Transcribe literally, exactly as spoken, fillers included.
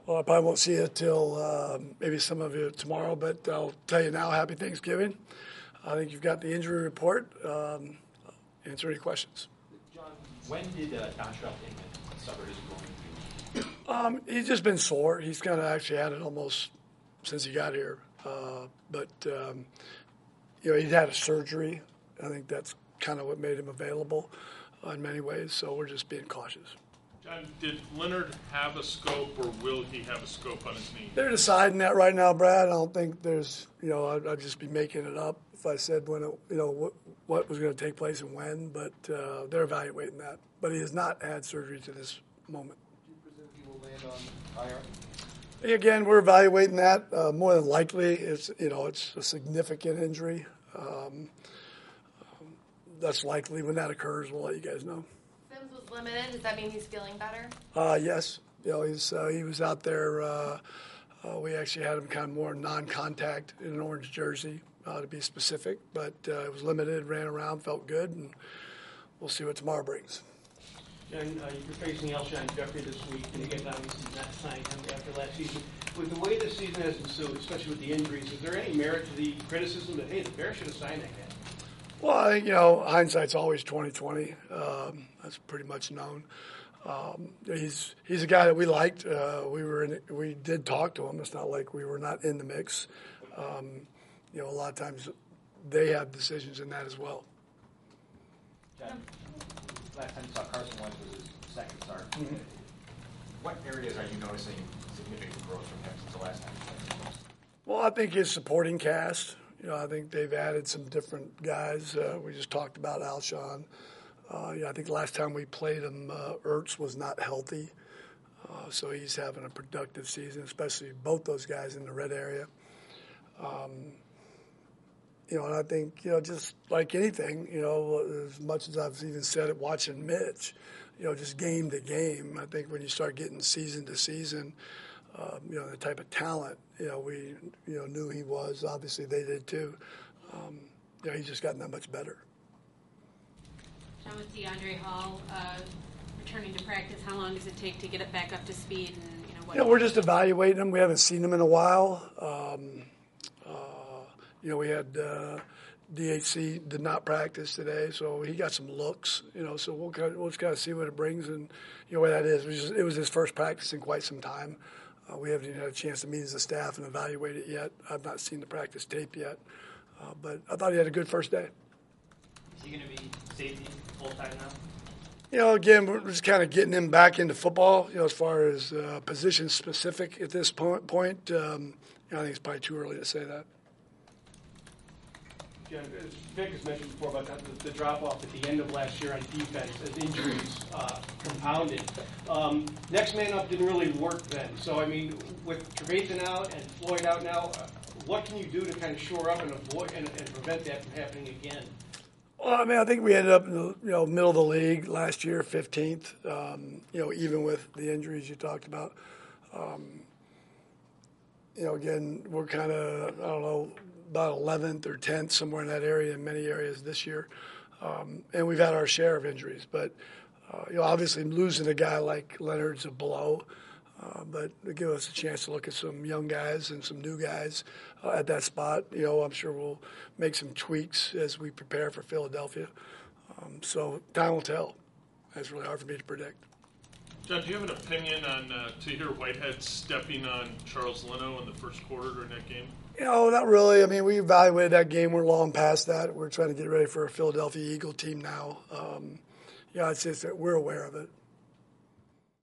Well, I probably won't see you till uh, maybe some of you tomorrow, but I'll tell you now, happy Thanksgiving. I think you've got the injury report. Um, answer any questions. John, when did uh, Dontrell Inman suffer his groin injury? Um, he's just been sore. He's kind of actually had it almost since he got here. Uh, but, um, you know, he'd had a surgery. I think that's kind of what made him available uh, in many ways, so we're just being cautious. John, did Leonard have a scope, or will he have a scope on his knee? They're deciding that right now, Brad. I don't think there's, you know, I'd, I'd just be making it up if I said when, it, you know, what, what was going to take place and when, but uh, they're evaluating that. But he has not had surgery to this moment. Do you presume he will land on I R? Again, we're evaluating that. Uh, more than likely, it's, you know, it's a significant injury. Um, um, that's likely. When that occurs, we'll let you guys know. Sims was limited. Does that mean he's feeling better? Uh, yes. You know, he's uh, he was out there. Uh, uh, we actually had him kind of more non-contact in an orange jersey, uh, to be specific. But uh, it was limited, ran around, felt good, and we'll see what tomorrow brings. John, uh, you're facing Alshon Jeffrey this week, and again, obviously not signed him after last season. With the way the season has ensued, especially with the injuries, is there any merit to the criticism that, hey, the Bears should have signed that guy? Well, I think, you know, hindsight's always twenty twenty. Um, that's pretty much known. Um, he's he's a guy that we liked. Uh, we were in, we did talk to him. It's not like we were not in the mix. Um, you know, a lot of times they have decisions in that as well. John, last time you saw Carson Wentz was his second start. Mm-hmm. What areas are you noticing significant growth from him since the last time you played? Well, I think his supporting cast. You know, I think they've added some different guys. Uh, we just talked about Alshon. Uh, yeah, I think the last time we played him, uh, Ertz was not healthy. Uh, so he's having a productive season, especially both those guys in the red area. Um, you know, and I think, you know, just like anything, you know, as much as I've even said it watching Mitch, you know, just game to game, I think when you start getting season to season, um, you know, the type of talent, you know, we, you know, knew he was. Obviously they did too. Um, you know, he's just gotten that much better. John, with DeAndre Hall uh, returning to practice, how long does it take to get it back up to speed? And you know, what you know, we're just evaluating him. We haven't seen him in a while. Um, uh, you know, we had uh, D H C did not practice today, so he got some looks. You know, so we'll kind of, we'll just kind of see what it brings, and you know what that is. It was, just, it was his first practice in quite some time. Uh, we haven't even had a chance to meet as a staff and evaluate it yet. I've not seen the practice tape yet, uh, but I thought he had a good first day. Is he going to be safety full-time now? You know, again, we're just kind of getting him back into football, you know, as far as uh, position specific at this point. point um, you know, I think it's probably too early to say that. John, as Vic has mentioned before about the, the drop-off at the end of last year on defense as injuries uh, compounded. Um, next man up didn't really work then. So, I mean, with Trevathan out and Floyd out now, uh, what can you do to kind of shore up and avoid and, and prevent that from happening again? Well, I mean, I think we ended up in the you know middle of the league last year, fifteenth. Um, you know, even with the injuries you talked about. Um, you know, again, we're kind of I don't know about eleventh or tenth, somewhere in that area in many areas this year, um, and we've had our share of injuries. But uh, you know, obviously losing a guy like Leonard's a blow. Uh, but it gives us a chance to look at some young guys and some new guys uh, at that spot. You know, I'm sure we'll make some tweaks as we prepare for Philadelphia. Um, so time will tell. It's really hard for me to predict. John, do you have an opinion on uh, Tahir Whitehead stepping on Charles Leno in the first quarter during that game? You know, not really. I mean, we evaluated that game. We're long past that. We're trying to get ready for a Philadelphia Eagle team now. Um, you know, it's just that we're aware of it.